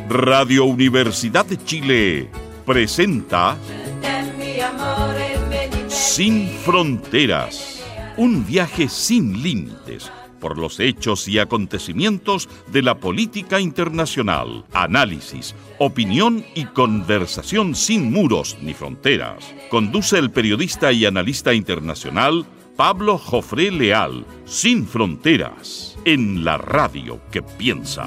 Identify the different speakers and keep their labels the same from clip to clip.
Speaker 1: Radio Universidad de Chile presenta Sin Fronteras, un viaje sin límites por los hechos y acontecimientos de la política internacional, análisis, opinión y conversación sin muros ni fronteras. Conduce el periodista y analista internacional Pablo Jofré Leal. Sin Fronteras, en la radio que piensa.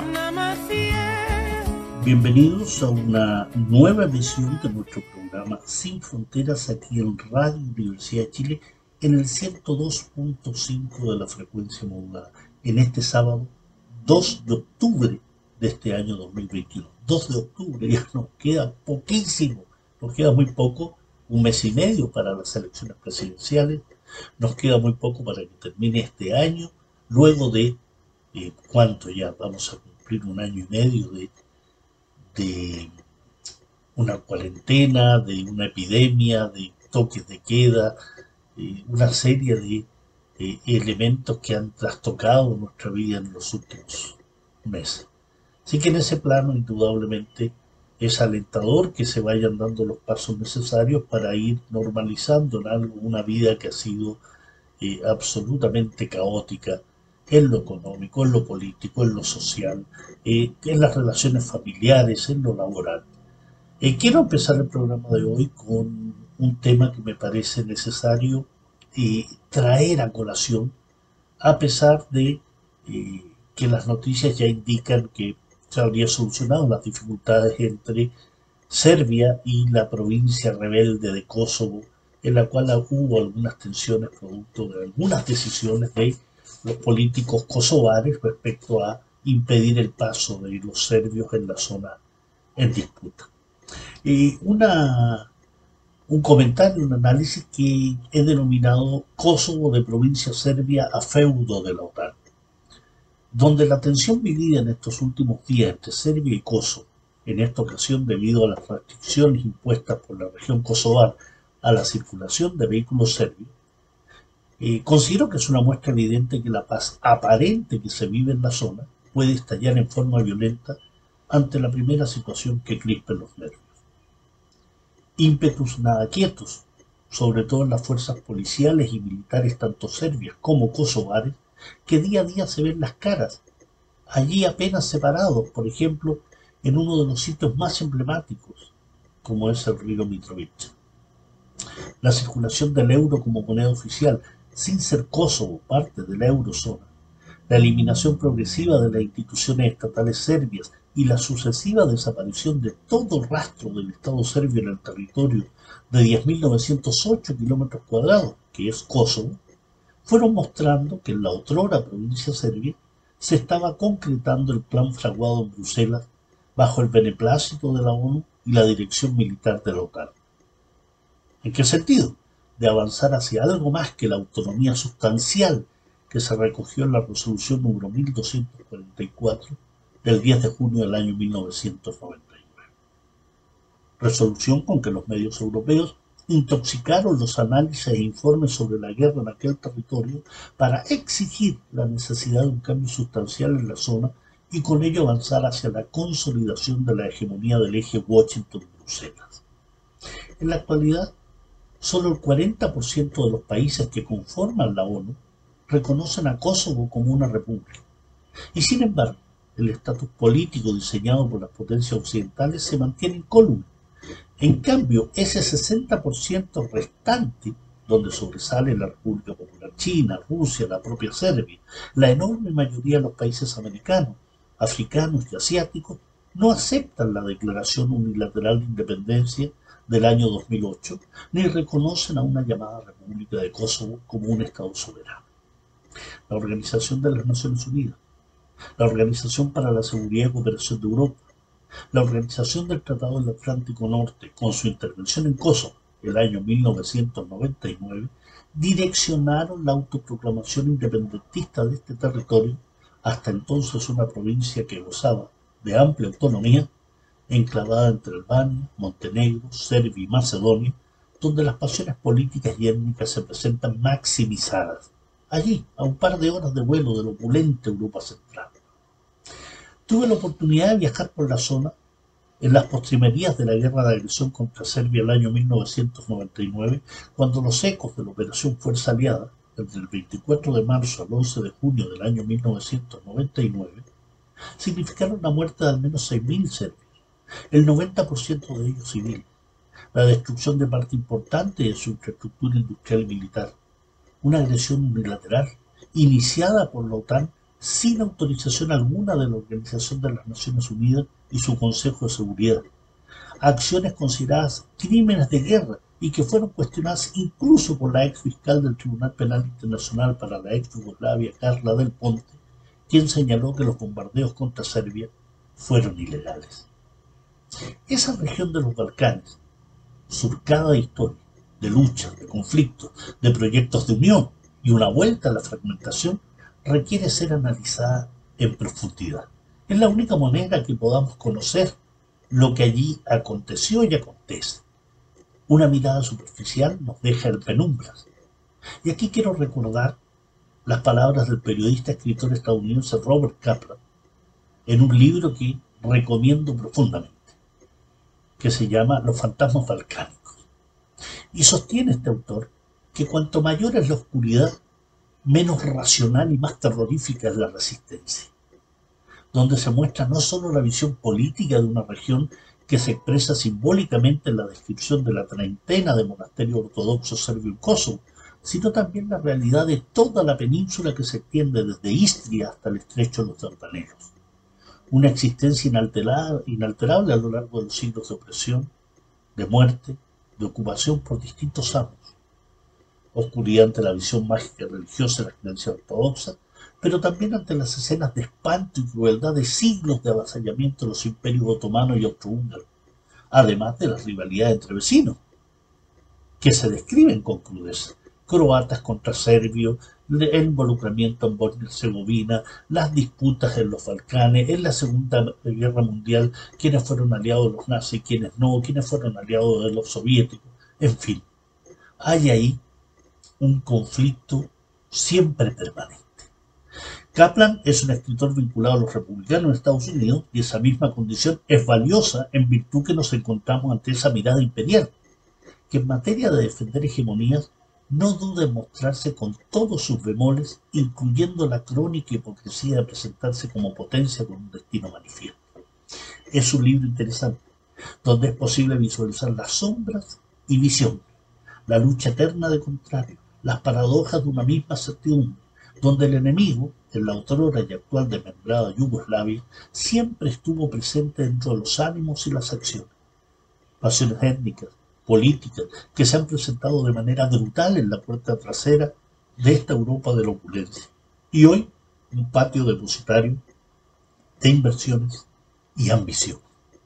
Speaker 2: Bienvenidos a una nueva emisión de nuestro programa Sin Fronteras aquí en Radio Universidad de Chile en el 102.5 de la frecuencia modulada. En este sábado 2 de octubre de este año 2021. 2 de octubre, ya nos queda poquísimo, nos queda muy poco, un mes y medio para las elecciones presidenciales, nos queda muy poco para que termine este año, luego de, ¿cuánto ya? Vamos a cumplir un año y medio de una cuarentena, de una epidemia, de toques de queda, una serie de elementos que han trastocado nuestra vida en los últimos meses. Así que en ese plano, indudablemente, es alentador que se vayan dando los pasos necesarios para ir normalizando en algo una vida que ha sido absolutamente caótica en lo económico, en lo político, en lo social, en las relaciones familiares, en lo laboral. Quiero empezar el programa de hoy con un tema que me parece necesario traer a colación, a pesar de que las noticias ya indican que se habría solucionado las dificultades entre Serbia y la provincia rebelde de Kosovo, en la cual hubo algunas tensiones producto de algunas decisiones de los políticos kosovares respecto a impedir el paso de los serbios en la zona en disputa. Un comentario, un análisis que he denominado Kosovo de provincia serbia a feudo de la OTAN, donde la tensión vivida en estos últimos días entre Serbia y Kosovo, en esta ocasión debido a las restricciones impuestas por la región kosovar a la circulación de vehículos serbios, considero que es una muestra evidente que la paz aparente que se vive en la zona puede estallar en forma violenta ante la primera situación que crispe los nervios. Ímpetus nada quietos, sobre todo en las fuerzas policiales y militares tanto serbias como kosovares, que día a día se ven las caras, allí apenas separados, por ejemplo, en uno de los sitios más emblemáticos, como es el río Mitrovica. La circulación del euro como moneda oficial, sin ser Kosovo parte de la eurozona, la eliminación progresiva de las instituciones estatales serbias y la sucesiva desaparición de todo rastro del Estado serbio en el territorio de 10.908 kilómetros cuadrados, que es Kosovo, fueron mostrando que en la otrora provincia serbia se estaba concretando el plan fraguado en Bruselas bajo el beneplácito de la ONU y la dirección militar de la OTAN. ¿En qué sentido? De avanzar hacia algo más que la autonomía sustancial que se recogió en la resolución número 1244 del 10 de junio del año 1999. Resolución con que los medios europeos intoxicaron los análisis e informes sobre la guerra en aquel territorio para exigir la necesidad de un cambio sustancial en la zona y con ello avanzar hacia la consolidación de la hegemonía del eje Washington-Bruselas. En la actualidad, solo el 40% de los países que conforman la ONU reconocen a Kosovo como una república. Y sin embargo, el estatus político diseñado por las potencias occidentales se mantiene incólume. En cambio, ese 60% restante, donde sobresale la República Popular China, Rusia, la propia Serbia, la enorme mayoría de los países americanos, africanos y asiáticos, no aceptan la declaración unilateral de independencia del año 2008, ni reconocen a una llamada República de Kosovo como un Estado soberano. La Organización de las Naciones Unidas, la Organización para la Seguridad y Cooperación de Europa, la Organización del Tratado del Atlántico Norte, con su intervención en Kosovo el año 1999, direccionaron la autoproclamación independentista de este territorio, hasta entonces una provincia que gozaba de amplia autonomía, enclavada entre Albania, Montenegro, Serbia y Macedonia, donde las pasiones políticas y étnicas se presentan maximizadas, allí, a un par de horas de vuelo de la opulenta Europa Central. Tuve la oportunidad de viajar por la zona en las postrimerías de la guerra de agresión contra Serbia el año 1999, cuando los ecos de la Operación Fuerza Aliada, entre el 24 de marzo al 11 de junio del año 1999, significaron la muerte de al menos 6.000 serbios, el 90% de ellos civiles, la destrucción de parte importante de su infraestructura industrial y militar, una agresión unilateral iniciada por la OTAN sin autorización alguna de la Organización de las Naciones Unidas y su Consejo de Seguridad, acciones consideradas crímenes de guerra y que fueron cuestionadas incluso por la ex fiscal del Tribunal Penal Internacional para la ex Yugoslavia, Carla Del Ponte, quien señaló que los bombardeos contra Serbia fueron ilegales. Esa región de los Balcanes, surcada de historia, de luchas, de conflictos, de proyectos de unión y una vuelta a la fragmentación, requiere ser analizada en profundidad. Es la única manera que podamos conocer lo que allí aconteció y acontece. Una mirada superficial nos deja en penumbras. Y aquí quiero recordar las palabras del periodista y escritor estadounidense Robert Kaplan en un libro que recomiendo profundamente, que se llama Los fantasmas balcánicos. Y sostiene este autor que cuanto mayor es la oscuridad, menos racional y más terrorífica es la resistencia, donde se muestra no solo la visión política de una región que se expresa simbólicamente en la descripción de la treintena de monasterios ortodoxos serbios en Kosovo, sino también la realidad de toda la península que se extiende desde Istria hasta el estrecho de los Dardanelos. Una existencia inalterable a lo largo de los siglos de opresión, de muerte, de ocupación por distintos amos. Oscuridad ante la visión mágica y religiosa de la creencia ortodoxa, pero también ante las escenas de espanto y crueldad de siglos de avasallamiento de los imperios otomano y austrohúngaro, además de las rivalidades entre vecinos, que se describen con crudeza. Croatas contra serbios, el involucramiento en Bosnia-Herzegovina, las disputas en los Balcanes, en la Segunda Guerra Mundial, quienes fueron aliados de los nazis, quienes no, quienes fueron aliados de los soviéticos, en fin. Hay ahí un conflicto siempre permanente. Kaplan es un escritor vinculado a los republicanos en Estados Unidos y esa misma condición es valiosa en virtud que nos encontramos ante esa mirada imperial, que en materia de defender hegemonías no duda en mostrarse con todos sus bemoles, incluyendo la crónica hipocresía de presentarse como potencia con un destino manifiesto. Es un libro interesante, donde es posible visualizar las sombras y visión, la lucha eterna de contrarios, las paradojas de una misma certidumbre, donde el enemigo, en la otrora y actual desmembrada Yugoslavia, siempre estuvo presente dentro de los ánimos y las acciones. Pasiones étnicas, políticas, que se han presentado de manera brutal en la puerta trasera de esta Europa de la opulencia. Y hoy, un patio depositario de inversiones y ambición.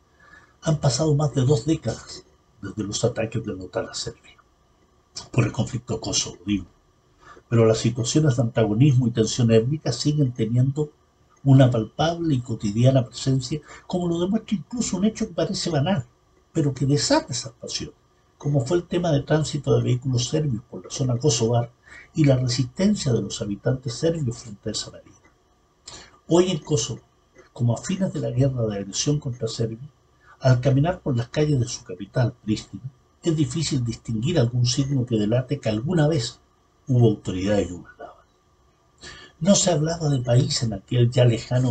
Speaker 2: Han pasado más de 2 décadas desde los ataques de la OTAN a Serbia, por el conflicto de Kosovo, digo. Pero las situaciones de antagonismo y tensión étnica siguen teniendo una palpable y cotidiana presencia, como lo demuestra incluso un hecho que parece banal, pero que desata esas pasiones, como fue el tema de tránsito de vehículos serbios por la zona kosovar y la resistencia de los habitantes serbios frente a esa medida. Hoy en Kosovo, como a fines de la guerra de agresión contra Serbia, al caminar por las calles de su capital, Pristina, es difícil distinguir algún signo que delate que alguna vez hubo autoridades yugoslavas. No se hablaba de país en aquel ya lejano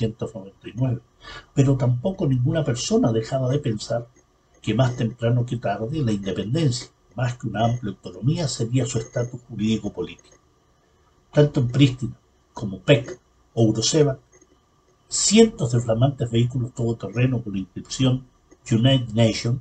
Speaker 2: 1999, pero tampoco ninguna persona dejaba de pensar que más temprano que tarde la independencia, más que una amplia autonomía, sería su estatus jurídico-político. Tanto en Pristina como Pec o Uroševac, cientos de flamantes vehículos todoterreno con la inscripción United Nations,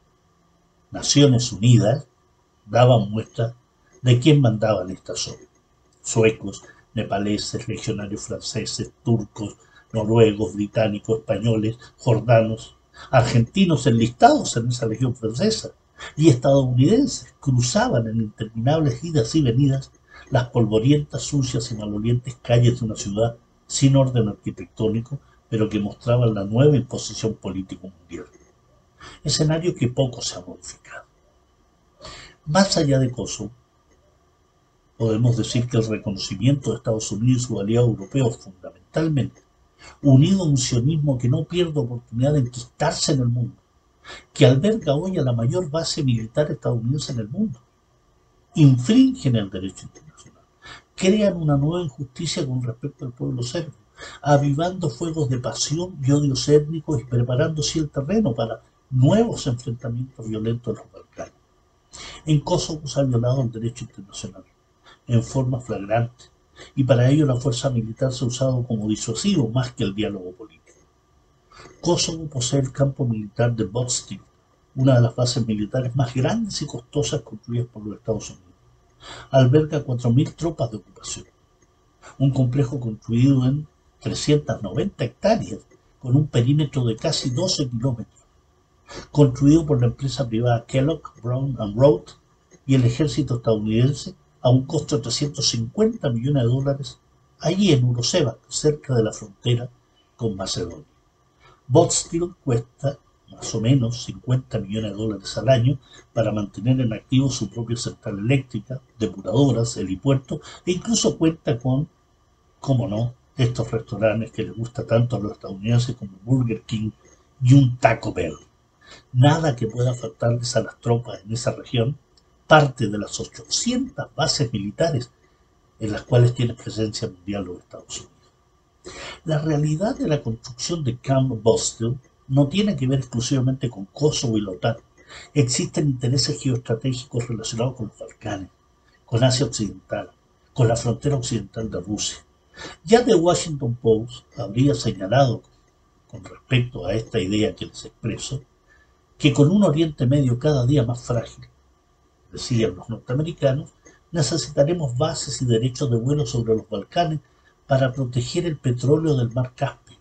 Speaker 2: Naciones Unidas, daban muestra de quién mandaba en esta zona. Suecos, nepaleses, legionarios franceses, turcos, noruegos, británicos, españoles, jordanos, argentinos enlistados en esa legión francesa y estadounidenses cruzaban en interminables idas y venidas las polvorientas, sucias y malolientes calles de una ciudad sin orden arquitectónico, pero que mostraban la nueva imposición política mundial. Escenario que poco se ha modificado. Más allá de Kosovo, podemos decir que el reconocimiento de Estados Unidos y sus aliados europeos fundamentalmente unido a un sionismo que no pierde oportunidad de enquistarse en el mundo, que alberga hoy a la mayor base militar estadounidense en el mundo, infringen el derecho internacional, crean una nueva injusticia con respecto al pueblo serbio, avivando fuegos de pasión y odios étnicos y preparando así el terreno para nuevos enfrentamientos violentos en los Balcanes. En Kosovo se ha violado el derecho internacional en forma flagrante, y para ello la fuerza militar se ha usado como disuasivo más que el diálogo político. Kosovo posee el campo militar de Botstil, una de las bases militares más grandes y costosas construidas por los Estados Unidos. Alberga 4.000 tropas de ocupación, un complejo construido en 390 hectáreas, con un perímetro de casi 12 kilómetros, construido por la empresa privada Kellogg, Brown and Root y el ejército estadounidense a un costo de $350 millones, allí en Uroševac, cerca de la frontera con Macedonia. Botstil cuesta más o menos $50 millones al año para mantener en activo su propia central eléctrica, depuradoras, helipuerto, e incluso cuenta con, cómo no, estos restaurantes que les gusta tanto a los estadounidenses como Burger King y un Taco Bell. Nada que pueda faltarles a las tropas en esa región, parte de las 800 bases militares en las cuales tiene presencia mundial los Estados Unidos. La realidad de la construcción de Camp Botstil no tiene que ver exclusivamente con Kosovo y la OTAN. Existen intereses geoestratégicos relacionados con los Balcanes, con Asia Occidental, con la frontera occidental de Rusia. Ya The Washington Post habría señalado, con respecto a esta idea que les expreso, que con un Oriente Medio cada día más frágil, decían los norteamericanos, necesitaremos bases y derechos de vuelo sobre los Balcanes para proteger el petróleo del mar Caspio.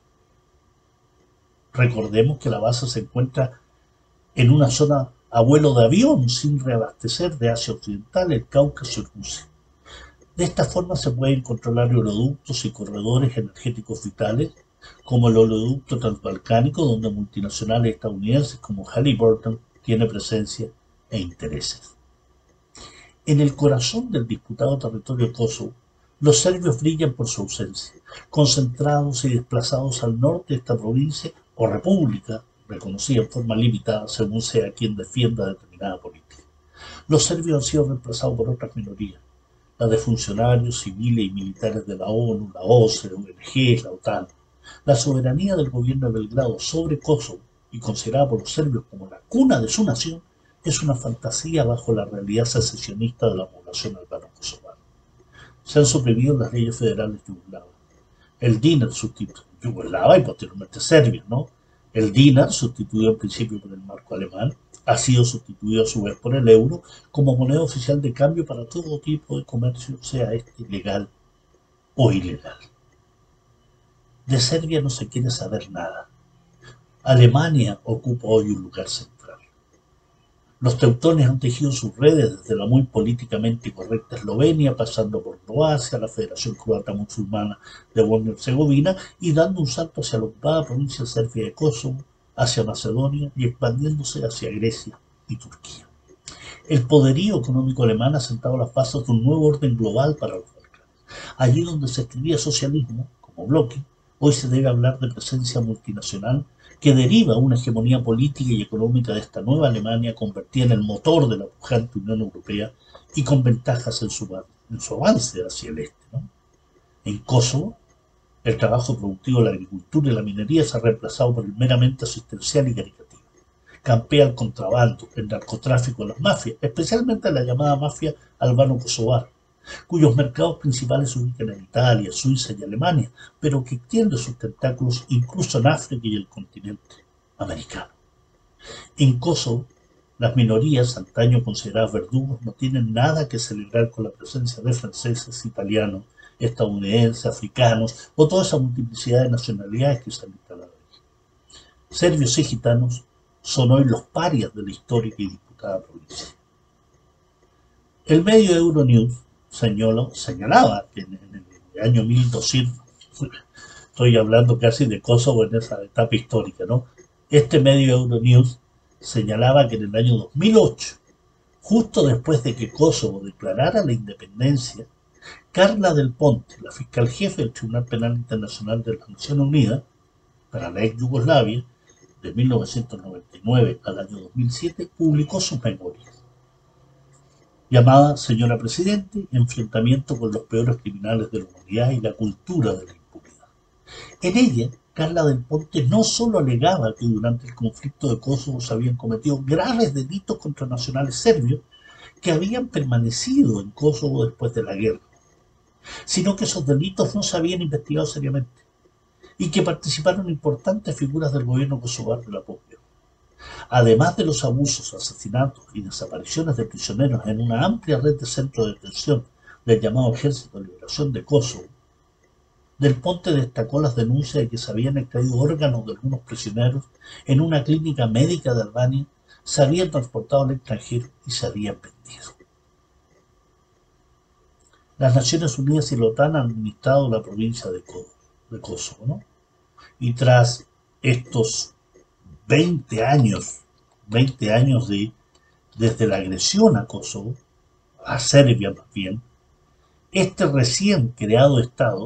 Speaker 2: Recordemos que la base se encuentra en una zona a vuelo de avión sin reabastecer de Asia Occidental, el Cáucaso y Rusia. De esta forma se pueden controlar oleoductos y corredores energéticos vitales, como el oleoducto transbalcánico, donde multinacionales estadounidenses como Halliburton tiene presencia e intereses. En el corazón del disputado territorio Kosovo, los serbios brillan por su ausencia, concentrados y desplazados al norte de esta provincia o república, reconocida en forma limitada según sea quien defienda determinada política. Los serbios han sido reemplazados por otras minorías, la de funcionarios civiles y militares de la ONU, la OSCE, ONG, la OTAN. La soberanía del gobierno de Belgrado sobre Kosovo, y considerada por los serbios como la cuna de su nación, es una fantasía bajo la realidad secesionista de la población albano-kosovara. Se han suprimido las leyes federales yugoslavas. El dinar sustituyó Yugoslava y posteriormente Serbia, ¿no? El dinar, sustituido en principio por el marco alemán, ha sido sustituido a su vez por el euro como moneda oficial de cambio para todo tipo de comercio, sea este legal o ilegal. De Serbia no se quiere saber nada. Alemania ocupa hoy un lugar central. Los teutones han tejido sus redes desde la muy políticamente correcta Eslovenia, pasando por Croacia, la Federación Croata Musulmana de Bosnia-Herzegovina, y dando un salto hacia la ocupada provincia serbia de Kosovo, hacia Macedonia y expandiéndose hacia Grecia y Turquía. El poderío económico alemán ha sentado las bases de un nuevo orden global para los Balcanes. Allí donde se escribía socialismo, como bloque, hoy se debe hablar de presencia multinacional que deriva una hegemonía política y económica de esta nueva Alemania convertida en el motor de la pujante Unión Europea y con ventajas en su avance hacia el este, ¿no? En Kosovo, el trabajo productivo de la agricultura y la minería se ha reemplazado por el meramente asistencial y caritativo. Campea el contrabando, el narcotráfico de las mafias, especialmente la llamada mafia albano-kosovara, cuyos mercados principales se ubican en Italia, Suiza y Alemania, pero que extiende sus tentáculos incluso en África y el continente americano. En Kosovo, las minorías, antaño consideradas verdugos, no tienen nada que celebrar con la presencia de franceses, italianos, estadounidenses, africanos o toda esa multiplicidad de nacionalidades que se han instalado allí. Serbios y gitanos son hoy los parias de la histórica y disputada provincia. El medio Euronews señalaba que en el año 1200, estoy hablando casi de Kosovo en esa etapa histórica, ¿no? Este medio Euronews señalaba que en el año 2008, justo después de que Kosovo declarara la independencia, Carla Del Ponte, la fiscal jefe del Tribunal Penal Internacional de las Naciones Unidas para la ex Yugoslavia, de 1999 al año 2007, publicó sus memorias, llamada Señora Presidente, enfrentamiento con los peores criminales de la humanidad y la cultura de la impunidad. En ella, Carla Del Ponte no solo alegaba que durante el conflicto de Kosovo se habían cometido graves delitos contra nacionales serbios que habían permanecido en Kosovo después de la guerra, sino que esos delitos no se habían investigado seriamente y que participaron importantes figuras del gobierno kosovar de la posguerra. Además de los abusos, asesinatos y desapariciones de prisioneros en una amplia red de centros de detención del llamado Ejército de Liberación de Kosovo, Del Ponte destacó las denuncias de que se habían extraído órganos de algunos prisioneros en una clínica médica de Albania, se habían transportado al extranjero y se habían vendido. Las Naciones Unidas y la OTAN han administrado la provincia de Kosovo, ¿no? Y tras estos 20 años desde la agresión a Kosovo, a Serbia más bien, este recién creado Estado,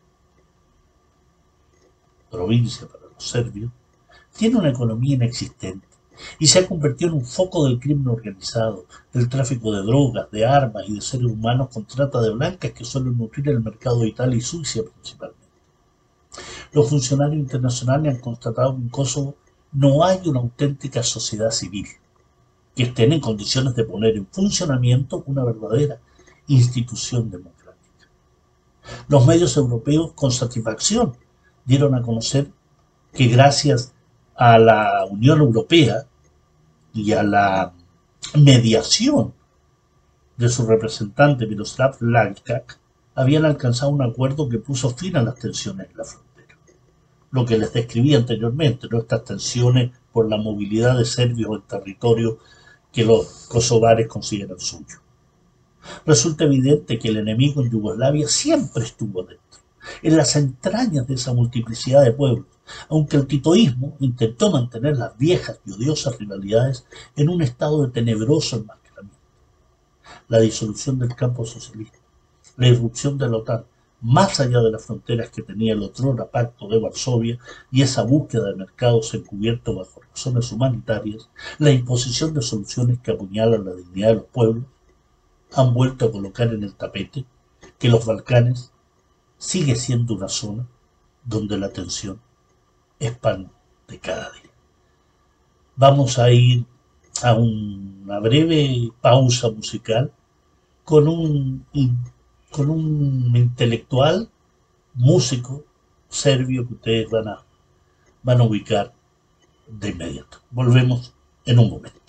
Speaker 2: provincia para los serbios, tiene una economía inexistente y se ha convertido en un foco del crimen organizado, del tráfico de drogas, de armas y de seres humanos con trata de blancas que suelen nutrir el mercado de Italia y Suiza principalmente. Los funcionarios internacionales han constatado que en Kosovo no hay una auténtica sociedad civil que estén en condiciones de poner en funcionamiento una verdadera institución democrática. Los medios europeos con satisfacción dieron a conocer que gracias a la Unión Europea y a la mediación de su representante Miroslav Lajčák habían alcanzado un acuerdo que puso fin a las tensiones en la frontera. Lo que les describí anteriormente, ¿no? Estas tensiones por la movilidad de serbios en territorio que los kosovares consideran suyo. Resulta evidente que el enemigo en Yugoslavia siempre estuvo dentro, en las entrañas de esa multiplicidad de pueblos, aunque el titoísmo intentó mantener las viejas y odiosas rivalidades en un estado de tenebroso enmascaramiento. La disolución del campo socialista, la irrupción de la OTAN, más allá de las fronteras que tenía el otrora Pacto de Varsovia y esa búsqueda de mercados encubiertos bajo razones humanitarias, la imposición de soluciones que apuñalan la dignidad de los pueblos, han vuelto a colocar en el tapete que los Balcanes sigue siendo una zona donde la tensión es pan de cada día. Vamos a ir a una breve pausa musical con un intelectual, músico serbio que ustedes van a ubicar de inmediato. Volvemos en un momento.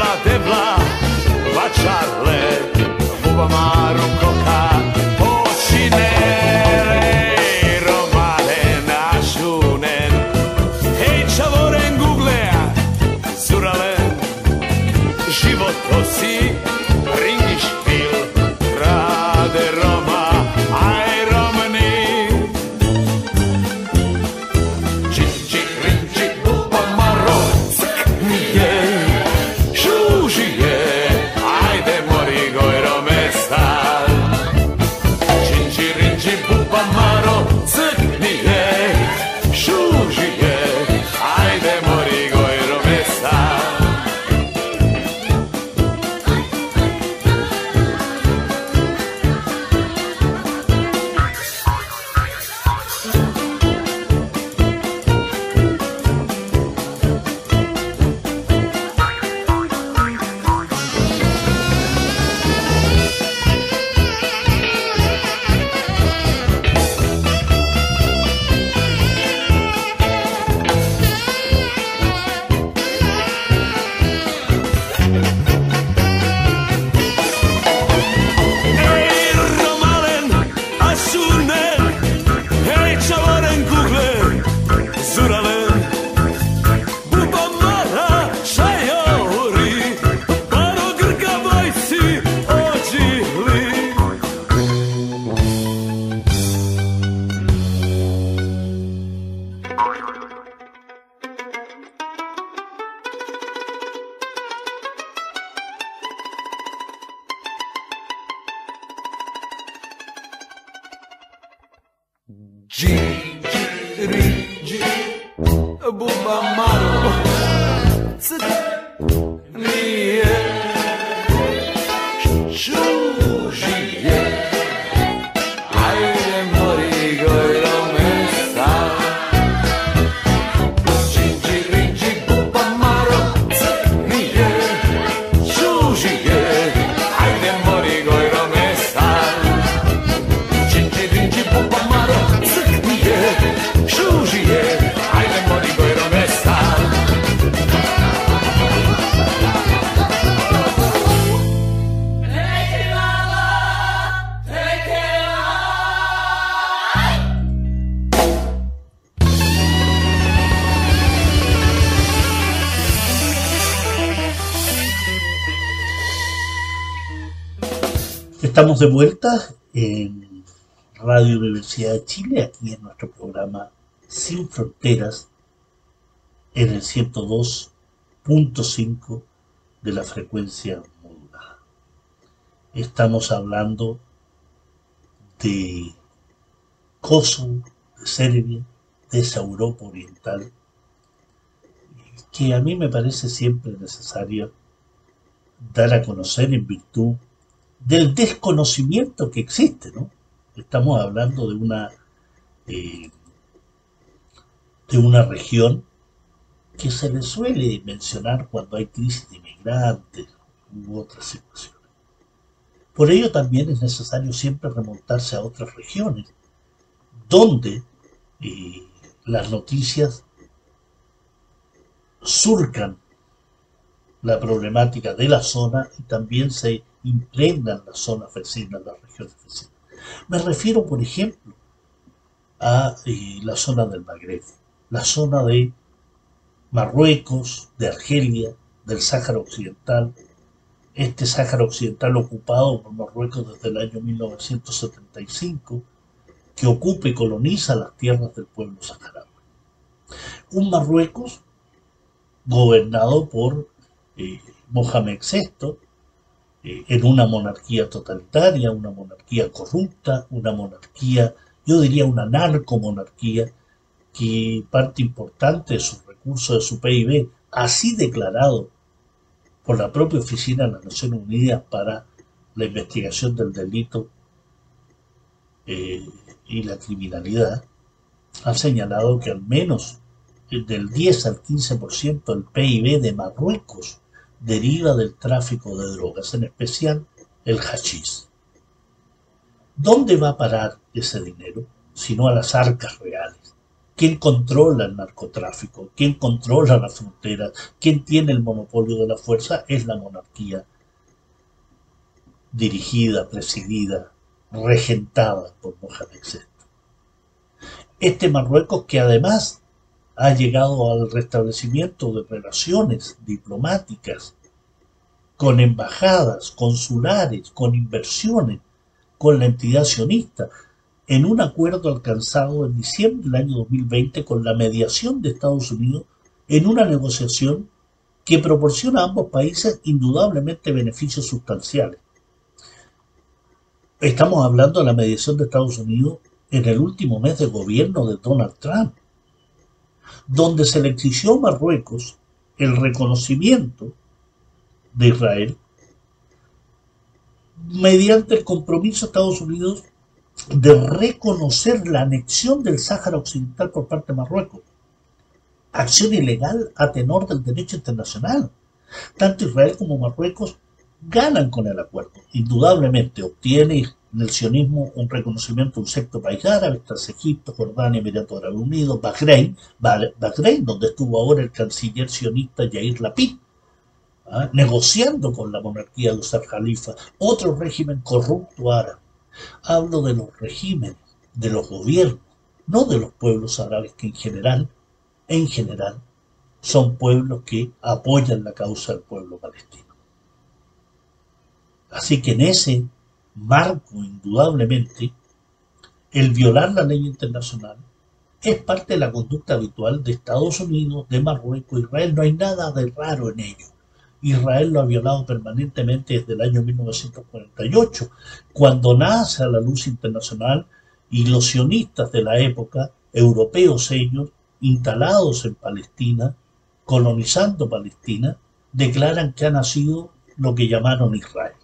Speaker 3: debla, debla, baciarle, buba maru coca, pocinere, romale nashunen, hej čavoren googlea, zuralen, život to si, ringi špil, rade Roma, aj Romani. Čiči, rinči, buba maro, cknije, šužije, ajde mori gojro mesta. Čiči, rinči, buba maro, cknije, šužije, ajde mori gojro mesta. Buba maro, cknije, šužije, ajde mori gojro mesta. Čiči, rinči, buba maro, cknije, šužije, ajde mori gojro mesta. Čiči, rinči, buba maro, cknije, šužije, ajde mori gojro mesta.
Speaker 2: Estamos de vuelta en Radio Universidad de Chile, aquí en nuestro programa Sin Fronteras, en el 102.5 de la frecuencia modulada. Estamos hablando de Kosovo, de Serbia, de esa Europa oriental, que a mí me parece siempre necesario dar a conocer en virtud del desconocimiento que existe, ¿no? Estamos hablando de una región que se le suele mencionar cuando hay crisis de inmigrantes u otras situaciones. Por ello también es necesario siempre remontarse a otras regiones donde las noticias surcan la problemática de la zona y también se impregnan las zonas vecinas, las regiones vecinas. Me refiero, por ejemplo, a la zona del Magreb, la zona de Marruecos, de Argelia, del Sáhara Occidental, este Sáhara Occidental ocupado por Marruecos desde el año 1975, que ocupa y coloniza las tierras del pueblo saharaui. Un Marruecos gobernado por Mohamed VI, en una monarquía totalitaria, una monarquía corrupta, una monarquía, yo diría una narcomonarquía, que parte importante de sus recursos, de su PIB, así declarado por la propia Oficina de las Naciones Unidas para la investigación del delito y la criminalidad, ha señalado que al menos del 10 al 15% del PIB de Marruecos deriva del tráfico de drogas, en especial el hachís. ¿Dónde va a parar ese dinero? Sino a las arcas reales. ¿Quién controla el narcotráfico? ¿Quién controla la frontera? ¿Quién tiene el monopolio de la fuerza? Es la monarquía, dirigida, presidida, regentada por Mohamed VI. Este Marruecos, que además ha llegado al restablecimiento de relaciones diplomáticas con embajadas, consulares, con inversiones, con la entidad sionista, en un acuerdo alcanzado en diciembre del año 2020 con la mediación de Estados Unidos en una negociación que proporciona a ambos países indudablemente beneficios sustanciales. Estamos hablando de la mediación de Estados Unidos en el último mes de gobierno de Donald Trump, donde se le exigió a Marruecos el reconocimiento de Israel mediante el compromiso de Estados Unidos de reconocer la anexión del Sáhara Occidental por parte de Marruecos. Acción ilegal a tenor del derecho internacional. Tanto Israel como Marruecos ganan con el acuerdo. Indudablemente obtiene el sionismo un reconocimiento de un sexto país árabe, tras Egipto, Jordania, Emiratos Árabes Unidos, Bahrein, donde estuvo ahora el canciller sionista Yair Lapid, negociando con la monarquía de los Al-Jalifa, otro régimen corrupto árabe. Hablo de los regímenes, de los gobiernos, no de los pueblos árabes que en general, son pueblos que apoyan la causa del pueblo palestino. Así que en ese marco, indudablemente, el violar la ley internacional es parte de la conducta habitual de Estados Unidos, de Marruecos, Israel. No hay nada de raro en ello. Israel lo ha violado permanentemente desde el año 1948, cuando nace a la luz internacional y los sionistas de la época, europeos ellos, instalados en Palestina, colonizando Palestina, declaran que ha nacido lo que llamaron Israel.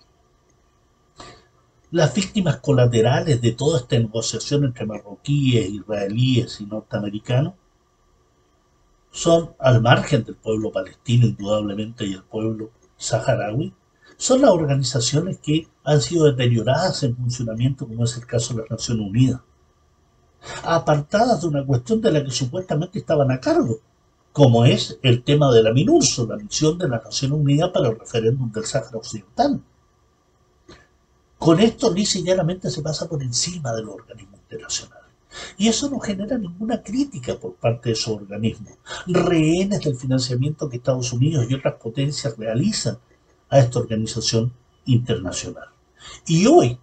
Speaker 2: Las víctimas colaterales de toda esta negociación entre marroquíes, israelíes y norteamericanos son, al margen del pueblo palestino indudablemente y el pueblo saharaui, son las organizaciones que han sido deterioradas en funcionamiento, como es el caso de las Naciones Unidas, apartadas de una cuestión de la que supuestamente estaban a cargo, como es el tema de la MINURSO, la misión de las Naciones Unidas para el referéndum del Sáhara Occidental. Con esto lisa y llanamente se pasa por encima de los organismos internacionales. Y eso no genera ninguna crítica por parte de esos organismos, rehenes del financiamiento que Estados Unidos y otras potencias realizan a esta organización internacional. Y hoy,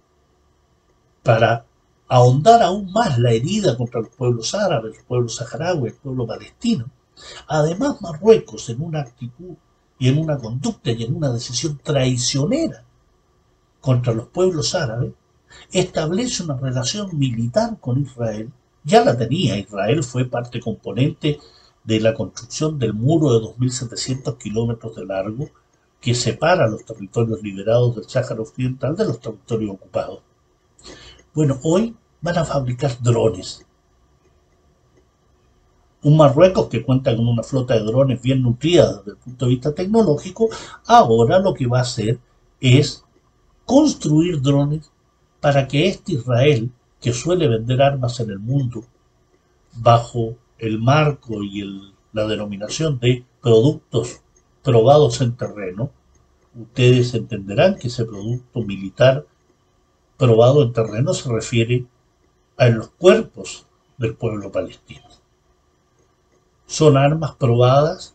Speaker 2: para ahondar aún más la herida contra los pueblos árabes, el pueblo saharaui, el pueblo palestino, además Marruecos, en una actitud y en una conducta y en una decisión traicionera contra los pueblos árabes, establece una relación militar con Israel. Ya la tenía. Israel fue parte componente de la construcción del muro de 2.700 kilómetros de largo que separa los territorios liberados del Sáhara Occidental de los territorios ocupados. Bueno, hoy van a fabricar drones. Un Marruecos que cuenta con una flota de drones bien nutrida desde el punto de vista tecnológico, ahora lo que va a hacer es construir drones para que este Israel, que suele vender armas en el mundo bajo el marco y la denominación de productos probados en terreno, ustedes entenderán que ese producto militar probado en terreno se refiere a los cuerpos del pueblo palestino. Son armas probadas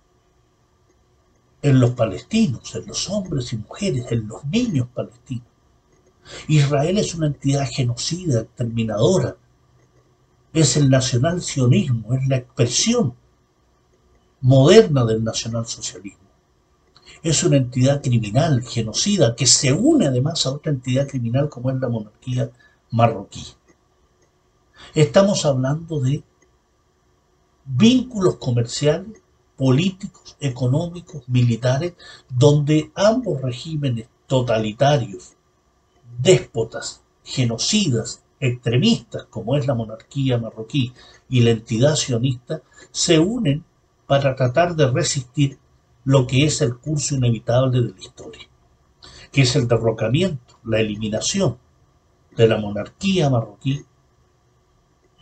Speaker 2: en los palestinos, en los hombres y mujeres, en los niños palestinos. Israel es una entidad genocida, exterminadora. Es el nacionalsionismo, es la expresión moderna del nacionalsocialismo. Es una entidad criminal, genocida, que se une además a otra entidad criminal como es la monarquía marroquí. Estamos hablando de vínculos comerciales, políticos, económicos, militares, donde ambos regímenes totalitarios, déspotas, genocidas, extremistas, como es la monarquía marroquí y la entidad sionista, se unen para tratar de resistir lo que es el curso inevitable de la historia, que es el derrocamiento, la eliminación de la monarquía marroquí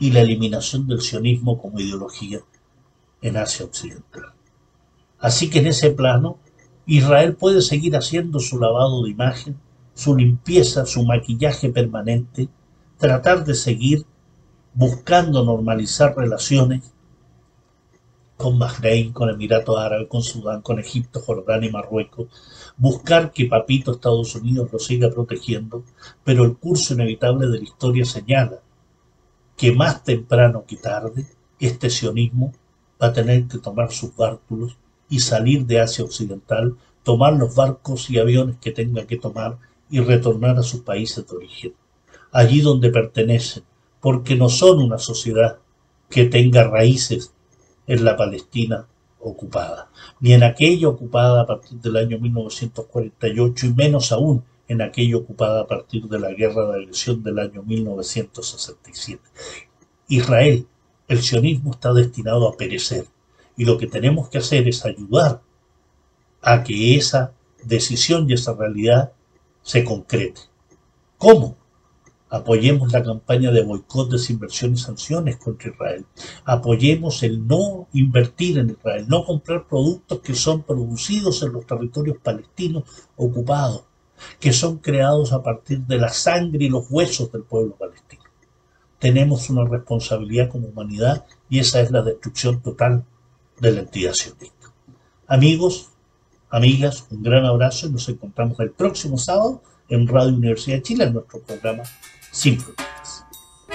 Speaker 2: y la eliminación del sionismo como ideología en Asia Occidental. Así que en ese plano, Israel puede seguir haciendo su lavado de imagen, su limpieza, su maquillaje permanente, tratar de seguir buscando normalizar relaciones con Bahrein, con Emiratos Árabes, con Sudán, con Egipto, Jordania y Marruecos, buscar que papito Estados Unidos lo siga protegiendo, pero el curso inevitable de la historia señala que más temprano que tarde este sionismo va a tener que tomar sus bártulos y salir de Asia Occidental, tomar los barcos y aviones que tenga que tomar y retornar a sus países de origen, allí donde pertenecen, porque no son una sociedad que tenga raíces en la Palestina ocupada, ni en aquella ocupada a partir del año 1948 y menos aún en aquella ocupada a partir de la guerra de agresión del año 1967. Israel, el sionismo está destinado a perecer y lo que tenemos que hacer es ayudar a que esa decisión y esa realidad se concrete. ¿Cómo? Apoyemos la campaña de boicot, desinversión y sanciones contra Israel. Apoyemos el no invertir en Israel, no comprar productos que son producidos en los territorios palestinos ocupados, que son creados a partir de la sangre y los huesos del pueblo palestino. Tenemos una responsabilidad como humanidad y esa es la destrucción total de la entidad sionista. Amigos, amigas, un gran abrazo y nos encontramos el próximo sábado en Radio Universidad de Chile en nuestro programa Sin Fronteras.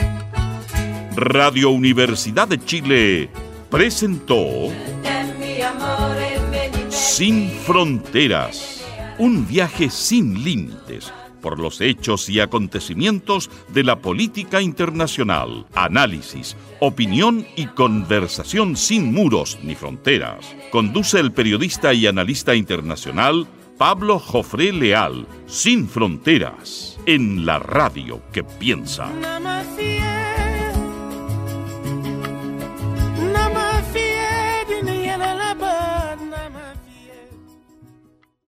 Speaker 1: Radio Universidad de Chile presentó Sin Fronteras, un viaje sin límites por los hechos y acontecimientos de la política internacional. Análisis, opinión y conversación sin muros ni fronteras. Conduce el periodista y analista internacional Pablo Jofré Leal. Sin Fronteras, en la radio que piensa.